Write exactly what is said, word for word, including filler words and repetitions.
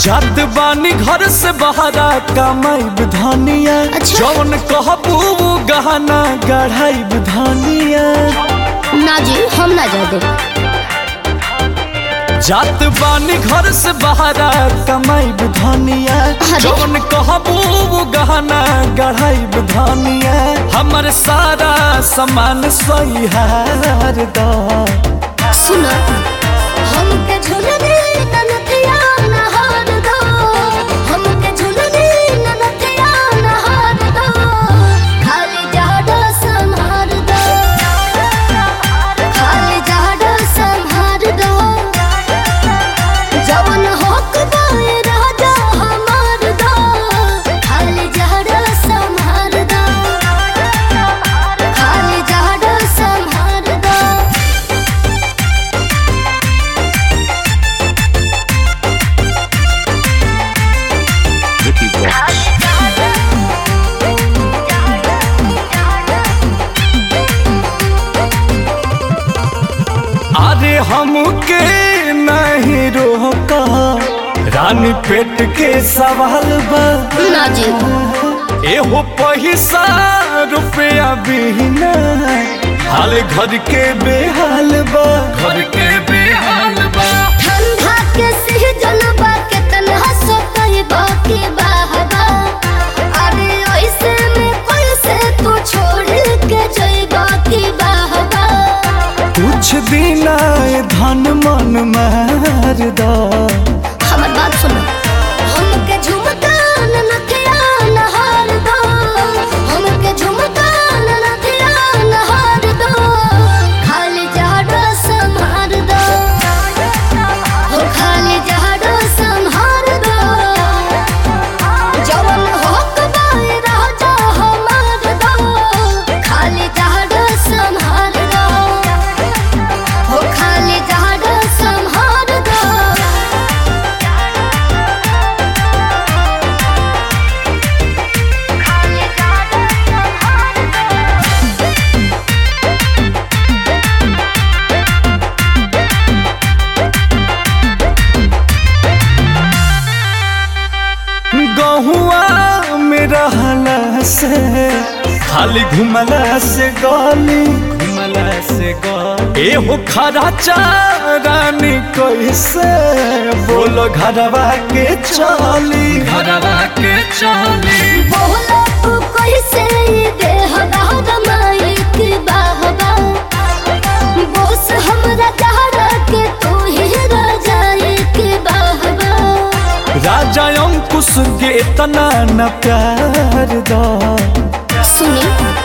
जात बानी घर से बहरा कमाई धनिया। अच्छा। जौन कहबू गहना गढ़ाई धनिया। ना जी हम ना जा दे। जात बानी घर से बहरा कमाई धनिया। जौन कहबू गहना गढ़ाई धनिया। हमर सारा सामान सहिहार दा। सुनो हमके झुलने ननथिया नहार दो। हमके झुलने ननथिया नहार दो। खाली जाडो संहार दो। खाली जाडो संहार दो। जवन होक बाए राजा हमार दो। खाली जाडो संहार दो। खाली जाडो संहार दो। अरे हमके नहीं रोका रानी पेट के सवाल बा। ना जी एहो पैसा रुपया बिना हाल घर के बेहाल बा। घर के बेहाल बा। ठंडा के सीजन बा के तन्हा सो कही बाकी बाहबा। अरे ऐसे में कैसे तू छोड़ के जई बाकी बाहबा। कुछ दिन आए धन मन मार दा। हमर बात सुनो हमके झुमका ननथिया नहार दो। हमके झुमका ननथिया नहार दो। खाली जाडो संहार दो। हो खाली जाडो संहार दो। जवन होक बाए राजा हमार दो। खाली जाडो संहार दो। हो खाली जाडो संहार दो। गहुआ में रहला से खाली घुमला से गली। घुमला से गली। एहो खरा चारानी कैसे बोलो घरवा के चली। घरवा के चली। बोला तू कैसे देह दाद माइक बाहबा। बोस हमरा चाहरा के तू ही राजा एक बाहबा। राजा अंकुश के इतना न प्यार दा। सुनी